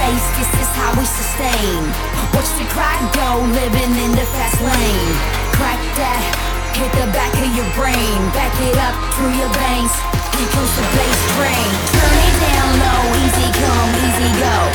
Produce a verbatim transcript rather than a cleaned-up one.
bass, this is how we sustain. Watch the clock go, living in the fast lane. Crack that, hit the back of your brain. Back it up through your veins. Here comes the bass train. Turn it down low, easy come, easy go.